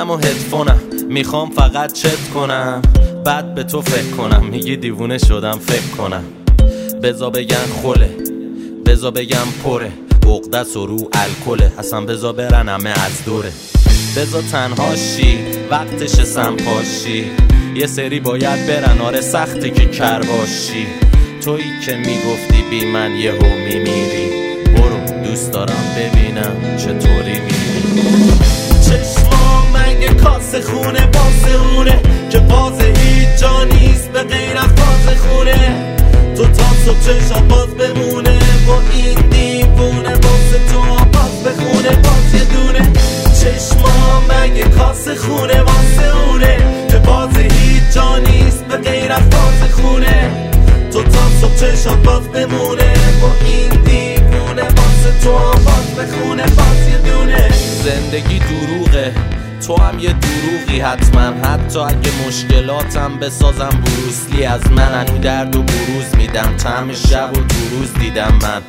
منم و هدفونم میخوام فقط چت کنم، بعد به تو فکر کنم. میگی دیوونه شدم فکر کنم. بزا بگن خوله، بزا بگم پره، عقدس و رو الکله، اصلا بزا برن همه از دوره. بزا تنها شی وقتش سمپاشی، یه سری باید برن، آره سخته که کر باشی. تویی که میگفتی بی من یهو میمیری، برو دوست دارم ببینم چطوری میری. چشمام مگه کاسه خونه باسه که باز هیچ جا نیست به غیر از باز خونه. تو تا صبح چشم باز بمونه با این دیوونه، واسه تو باز بخونه باز یه دونه. چشمام مگه کاسه خونه واسه اونه که باز هیچ جا نیست به غیر از باز خونه. تو تا صبح چشم باز بمونه با این دیوونه، واسه تو باز بخونه باز یه دونه. زندگی دروغه، تو هم یه دروغی حتما، حتی اگه مشکلاتم بسازم بروسلی از من. انو درد و بروز میدم، طعم شب و دو روز دیدم من.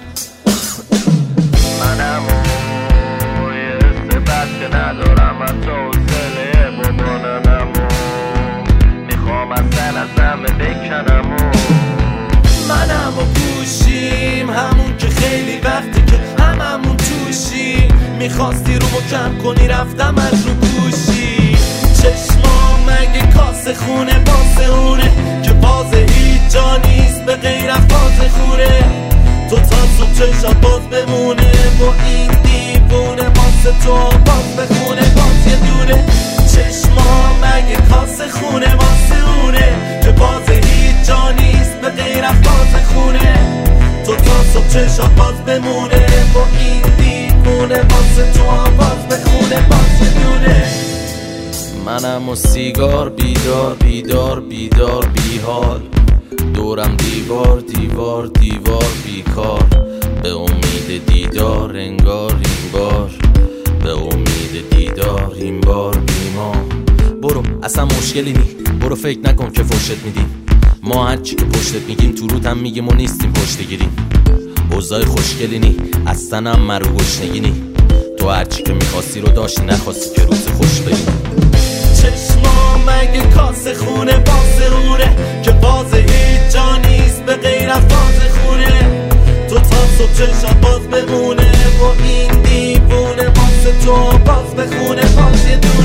منم و یه استبت که ندارم حتی حوصله بماننم و میخوام اصلا از همه بکنم و منم و گوشیم همون که خیلی وقتی که هممون توشی، میخواستی رو کم کنی رفتم از رو گوشی. چشمام مگه کاسه خونه باسه اونه که باز هیچ جا نیست به غیر از باز خونه. تو تا صبح چشم باز بمونه با این دیوونه، واسه تو باز بخونه باز یه دونه. چشمام مگه کاسه خونه واسه اونه که باز هیچ جا نیست به غیر از باز خونه. تو تا صبح چشم باز بمونه با این دیوونه، واسه تو باز بخونه باز یه دونه. منم و سیگار بیدار بیدار بیدار بیحال، دورم دیوار دیوار دیوار بیکار، به امید دیدار انگار این بار، به امید دیدار این بار بیمار. برو اصلا مشکلی نی، برو فکر نکن که فرشت میدیم، ما هرچی که پشتت میگیم تو روت هم میگیم و نیستیم پشت گیریم. اوضاع خوشگلی نی، اصلا هم مرو گشنگی نی، تو هرچی که میخواستی رو داشتی، نخواستی که روز خوش بریم. چشمام مگه کاسه خونه باسه اونه که باز هیچ جا نیست به غیر از باز خونه. تو تا صبح چشم باز بمونه با این دیوونه، واسه تو باز بخونه باز یه دونه.